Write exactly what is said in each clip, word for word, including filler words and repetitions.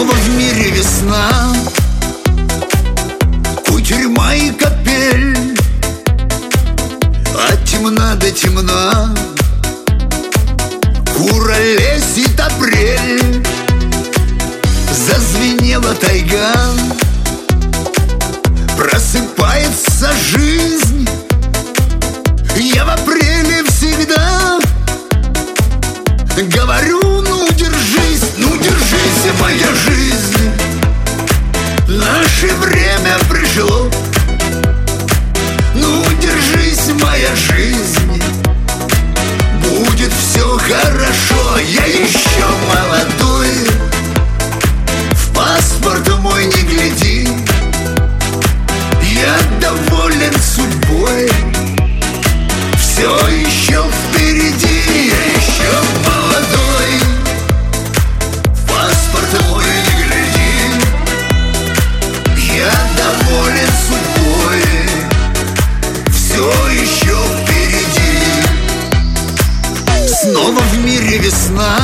Снова в мире весна, кутерьма и капель, от темна до темна куролесит апрель. Зазвенела тайга, просыпается жизнь. Я в апреле всегда говорю: ну держись, ну держись, моя жизнь. Наше время пришло. Ну держись, моя жизнь, будет все хорошо. Я еще молодой, в паспорт мой не гляди. Я доволен судьбой, все еще впереди. Я еще молодой, в паспорт мой не гляди. Я доволен судьбой, все еще впереди. Снова в мире весна,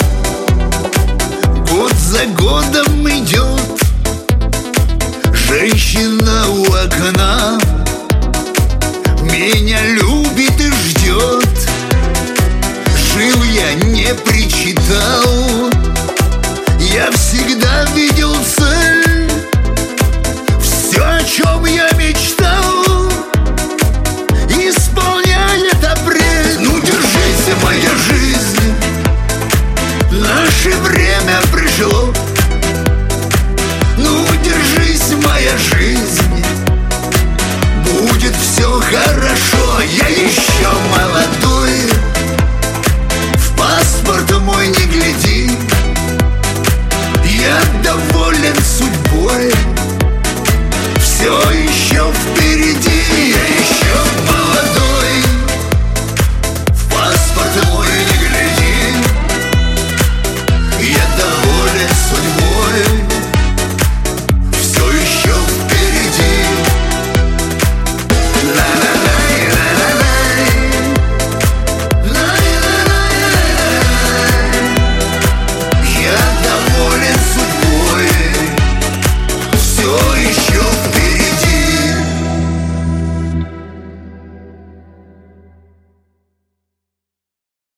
год за годом идет. Женщина у окна меня любит и ждет. Жил я, не причитал, я всегда видел цель. Все, о чем я мечтал, исполняет апрель. Ну держись, моя жизнь, наше время пришло. Ну держись, моя жизнь, будет все хорошо. Я еще молодой,